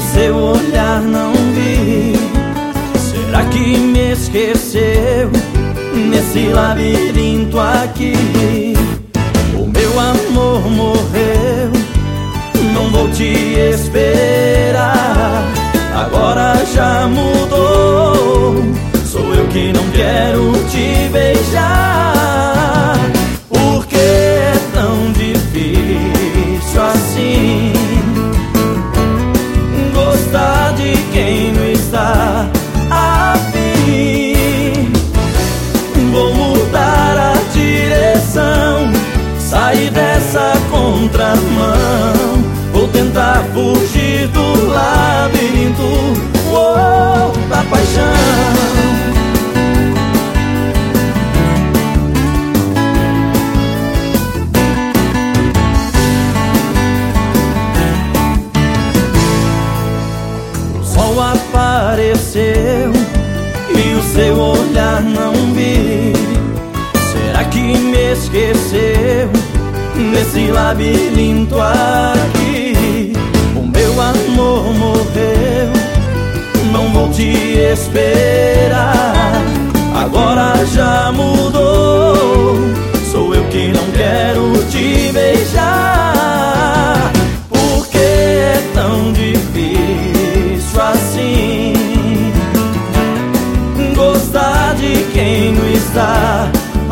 seu olhar não vi. Será que me esqueceu nesse labirinto aqui? O meu amor morreu, não vou te esperar. Agora já mudou, sou eu que não quero te beijar. Por que é tão difícil assim gostar de quem não está afim? Vou mudar a direção, sair dessa contramão. Vou tentar fugir do labirinto, da paixão. O sol apareceu e o seu olhar não vi. Será que me esqueceu nesse labirinto aqui? O meu amor morreu, não vou te esperar. Agora já mudou, sou eu que não quero te beijar. Por que é tão difícil assim gostar de quem não está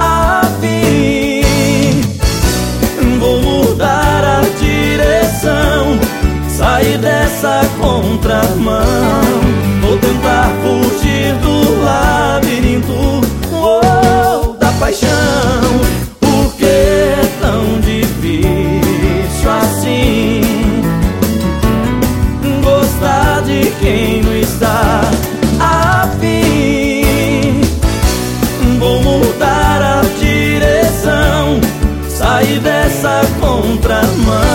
afim? Vou mudar a direção, sair dessa contramão. Vou tentar fugir do labirinto, da paixão. Por que é tão difícil assim gostar de quem não está afim? Vou mudar a direção, sair dessa contramão.